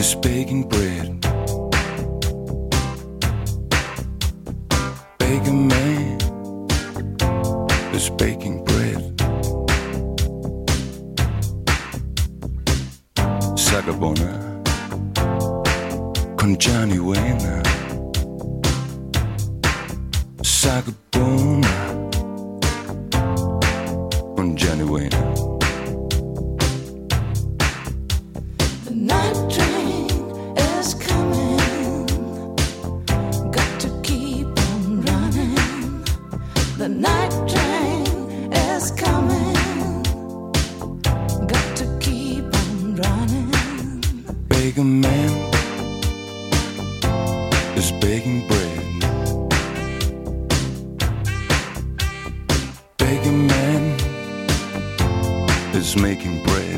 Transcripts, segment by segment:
is baking bread. Baker man is baking bread. Sagabona con Johnny Wayne. Sagabona con Johnny Wayne. The night train is coming. Got to keep on running. The night train is coming. Got to keep on running. Baker man is baking bread. Baker man is making bread.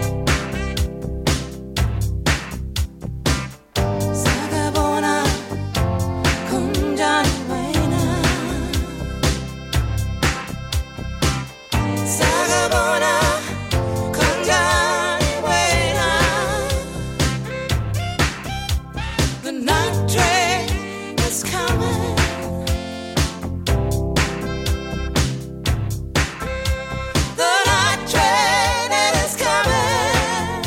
Sagabona con Johnny Wayne. Sagabona con Johnny Wayne. The night train is coming. The night train is coming.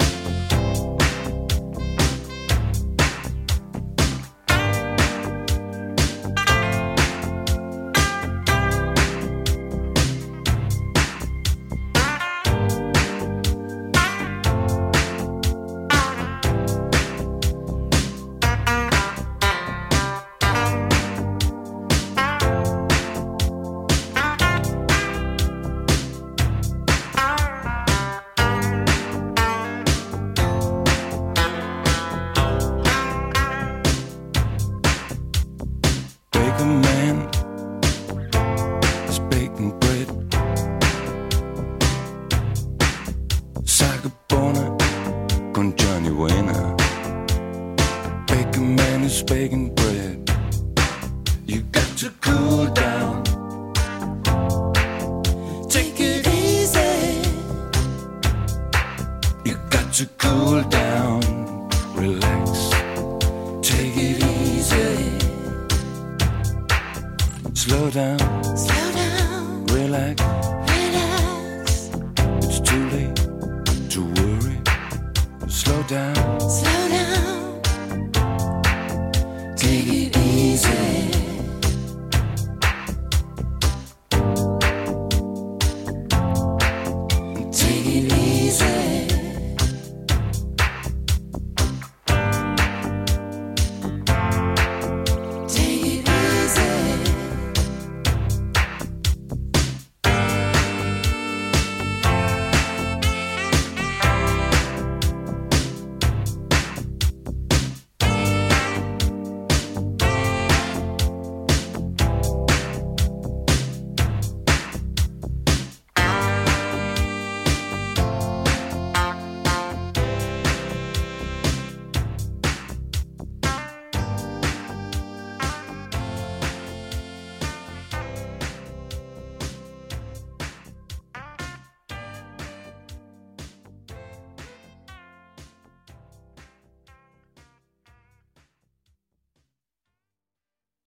Baker man is baking bread. Sagabona con Johnny Wayne. Baker man is baking bread. You got to cool down. Take it easy. You got to cool down. Relax. Take it easy. Slow down.